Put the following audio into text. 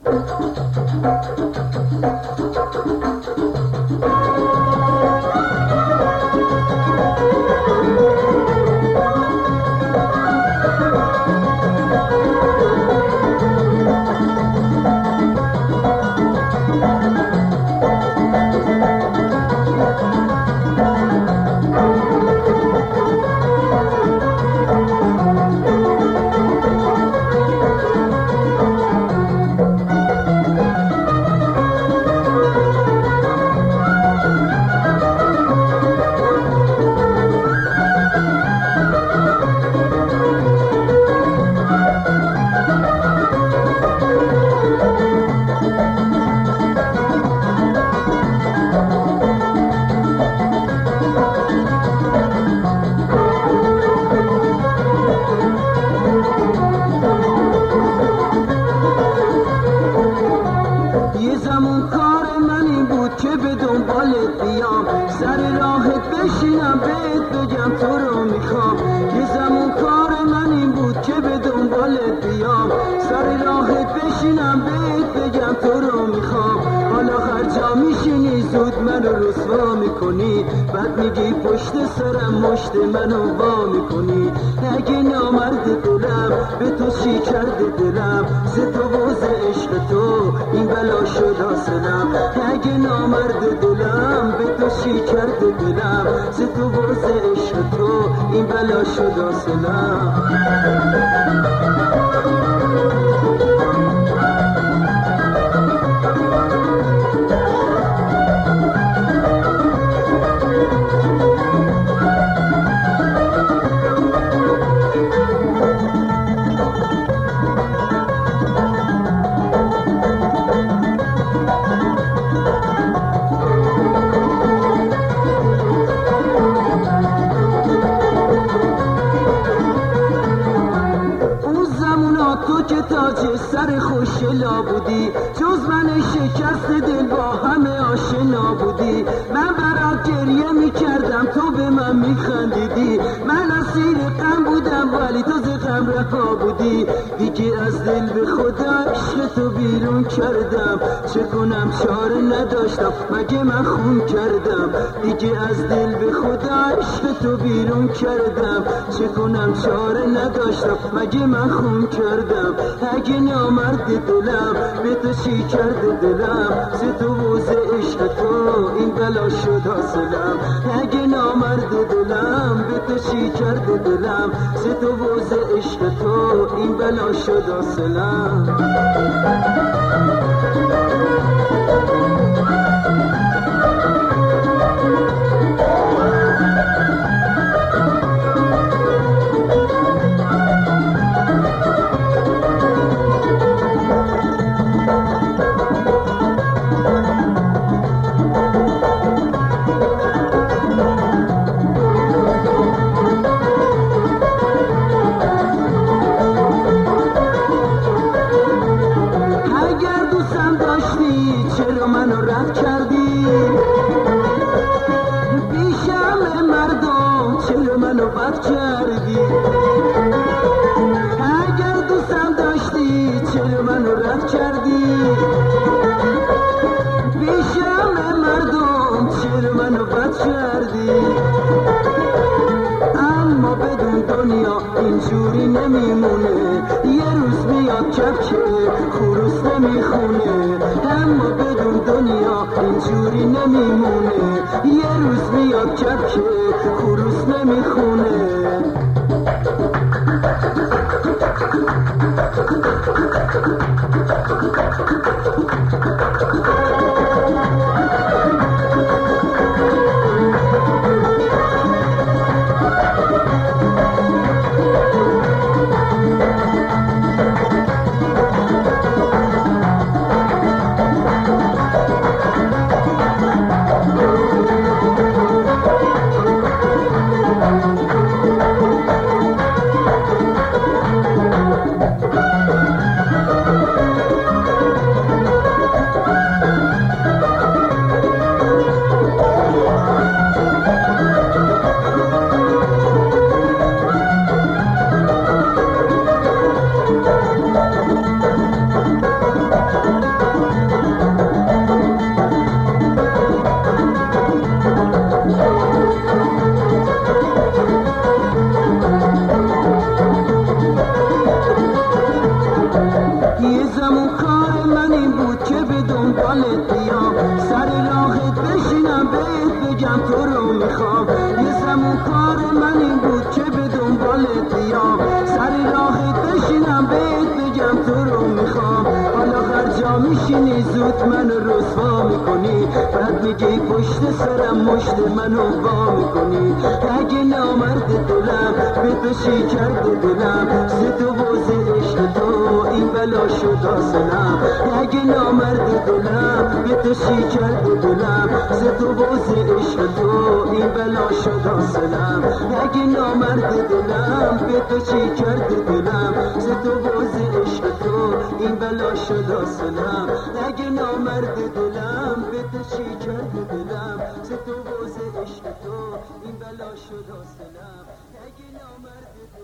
بعد میگی پشت سرم مشت منو وا میکنی. اگه نامرد دلم به تو چی کرده دلم، ز تو و ز عشق تو این بلا شد حاصلم. اگه نامرد دلم به تو چی کرده دلم، ز تو و ز عشق تو این بلا شد حاصلم. سر خوشلا بودی، جز من شکست دل با همه آشنا بودی. من برات گریه میکردم تو به من میخندیدی، من اسیر غم بودم ولی تو ز غم رها بودی. دیگه از دل به خدا عشق تو بیرون کردم، چه کنم چاره نداشتم مگه من خون کردم. دیگه از دل به خدا عشق تو بیرون کردم، چه کنم چاره نداشتم مگه من خون کردم. اگه نامرد دلم به تو چی کرده دلم، ز تو و ز عشق تو این بلا شد حاصلم. اگه نامرد دلم به تو چی کرده دلم، ز تو و ز عشق تو این بلا شد حاصلم. اگر دوستم داشتی چرا منو رد کردی؟ بیشم مردم چرا منو بد کردی؟ اما بدون دنیا اینجوری نمیمونه، یه روز میاد کبک خروس نمیخونه. اما بدون دنیا اینجوری نمیمونه، یه روز میاد کبک خروس نمیخونه. زمان کار من این بود که به دنبالت بیام سر راهت بشینم بهت بگم تو رو میخوام یه زمان کار من این بود که به دنبالت بیام سر راهت بشینم بهت بگم تو رو میخوام حالا هر جا میشینی زود منو رسوا میکنی بعد میگی پشت سرم مشت منو وا میکنی اگه نامرد دلم به تو شکر دلم ز تو بوز عشق تو این بلا شد آسنم اگه نامرد دلم به تو شکر دلم ز تو بوز عشق تو این بلا شد آسنم اگه نامرد دلم به تو شکر دلم ز تو بوز عشق تو این بلا شد آسنم اگه نامرد دلم به تو شکر دلم ز تو بوز عشق تو این بلا شد آسنم اگه نامرد